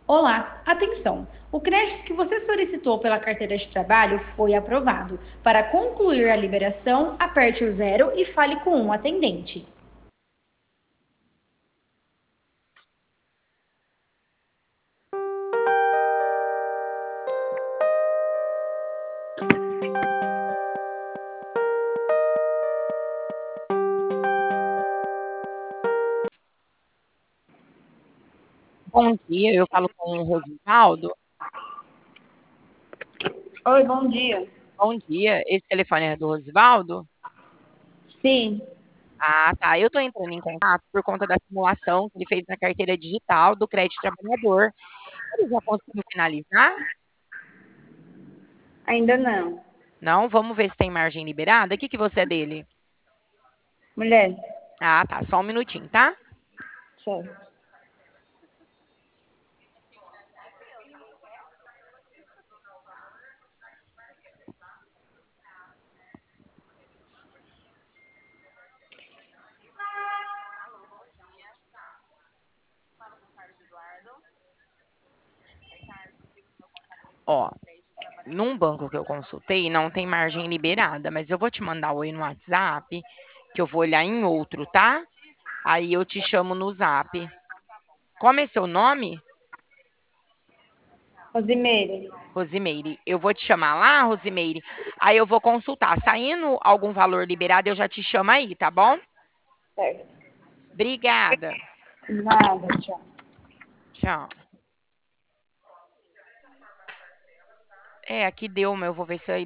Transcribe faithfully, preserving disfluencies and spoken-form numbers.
Olá, atenção! O crédito que você solicitou pela carteira de trabalho foi aprovado. Para concluir a liberação, aperte o zero e fale com um atendente. Bom dia, eu falo com o Rosivaldo. Oi, bom dia. Bom dia, esse telefone é do Rosivaldo? Sim, Ah, tá. Eu tô entrando em contato por conta da simulação que ele fez na carteira digital do crédito trabalhador. Ele já conseguiu finalizar? ainda não. Não? Vamos ver se tem margem liberada. O que que você é dele? Mulher, Ah, tá. Só um minutinho, tá? certo. Ó, num banco que eu consultei, não tem margem liberada, mas eu vou te mandar oi no WhatsApp, que eu vou olhar em outro, tá? Aí eu te chamo no Zap. Como é seu nome? Rosimeire, Rosimeire, eu vou te chamar lá, Rosimeire. Aí eu vou consultar. Saindo algum valor liberado, eu já te chamo aí, tá bom? certo. Obrigada. Nada, tchau. Tchau. É, aqui deu, mas eu vou ver se aí